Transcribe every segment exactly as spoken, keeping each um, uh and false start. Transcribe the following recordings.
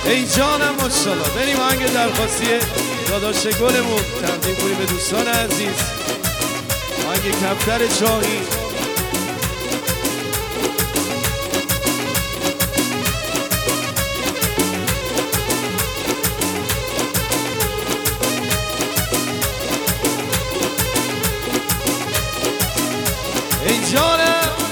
ای جانم ماشاءالله. بریم آهنگ درخواستی داداش گلمون تقدیم کنیم به دوستان عزیز. آهنگ کفتر چاهی. ای جانم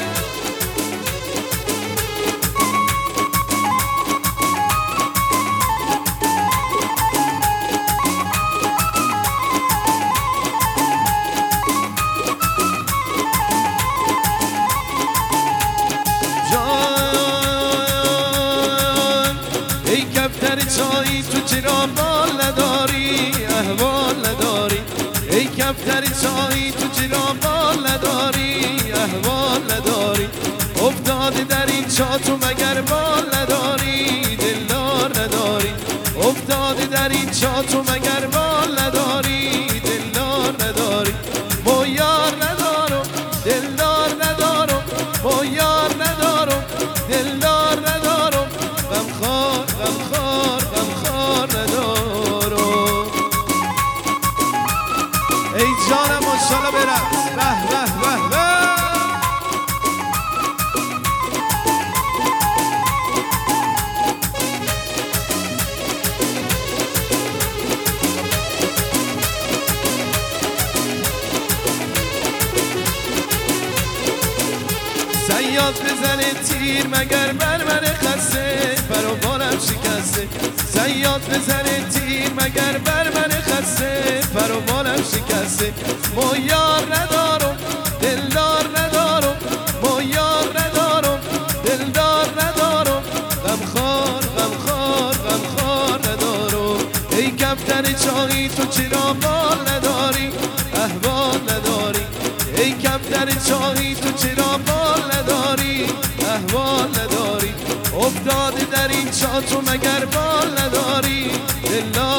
چایی تو چرا بال نداری احوال نداری ای کفتر چایی تو چرا بال نداری احوال نداری افتاده در این چا تو مگر بال نداری دلدار نداری افتاده در این چا تو مگر بال نداری دلدار نداری ما یار ندارم دلدار ندارم ما یار ندارم دلدار ندارم غمخوار غمخوار غمخوار ندارم ای جانم ماشاءالله برقص به به به به صیاد بزنه تیر مگر بر من خسته فروبارم شکسته صیاد بزنه تیر مگر بر من خسته فروبارم شکسته ما یار ندارم دلدار ندارم ما یار ندارم دلدار ندارم غمخوار غمخوار غمخوار ندارم ای کفتر چاهی تو چرا بال نداری احوال نداری ای کفتر چاهی تو چرا بال نداری احوال نداری افتاده در این چا تو مگر بال نداری دلدار